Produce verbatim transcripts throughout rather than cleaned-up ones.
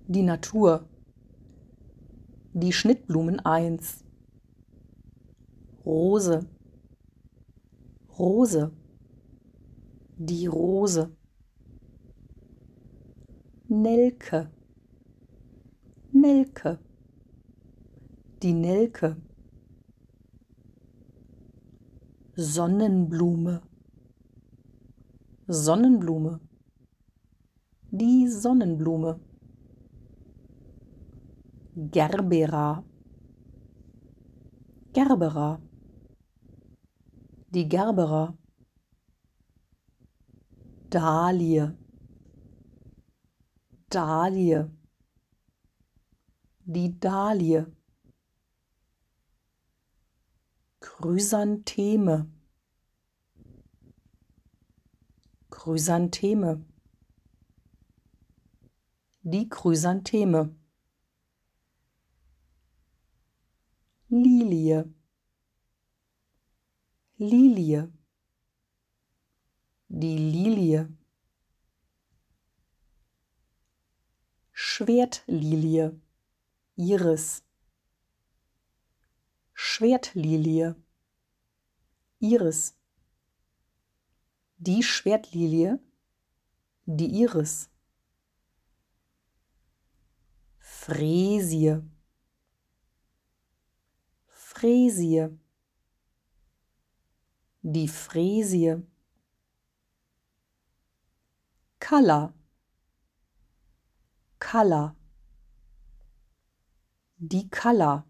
die Natur, die Schnittblumen eins, Rose, Rose, die Rose, Nelke, Nelke, die Nelke, Sonnenblume, Sonnenblume, die Sonnenblume, Gerbera, Gerbera, die Gerbera, Dahlie, Dahlie, die Dahlie, Chrysantheme, Chrysantheme, die Chrysantheme, Lilie, Lilie, die Lilie, Schwertlilie, Iris, Schwertlilie, Iris, die Schwertlilie, die Iris, Fräsie, Fräsie, die Fräsie, Kalla, Kalla, die Kalla,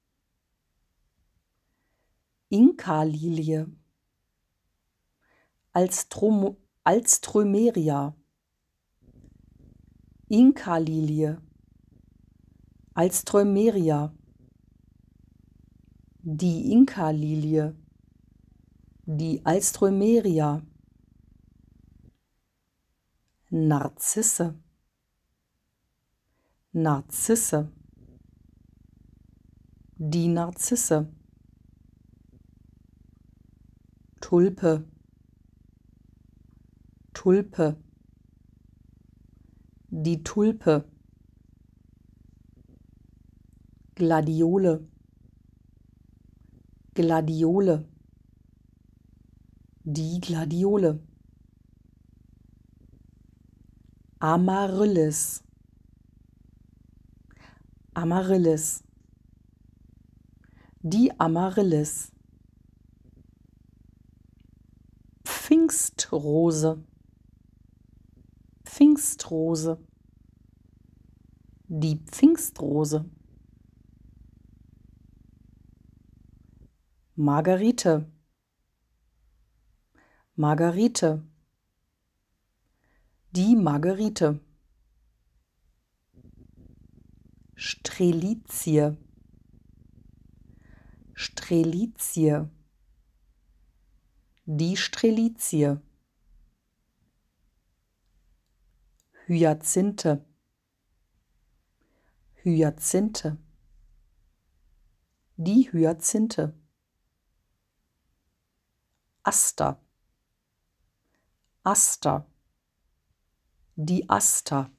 Inka-Lilie, Alstrom, Alstroemeria, Inka-Lilie, Alstroemeria, die Inka-Lilie, die Alstroemeria, Narzisse, Narzisse, die Narzisse, Tulpe, Tulpe, die Tulpe, Gladiole, Gladiole, die Gladiole, Amaryllis, Amaryllis, die Amaryllis, Pfingstrose, Pfingstrose, die Pfingstrose, Margerite, Margerite, die Margerite, Strelizie, Strelizie, die Strelizie, Hyazinthe, Hyazinthe, die Hyazinthe, Aster, Aster, die Aster,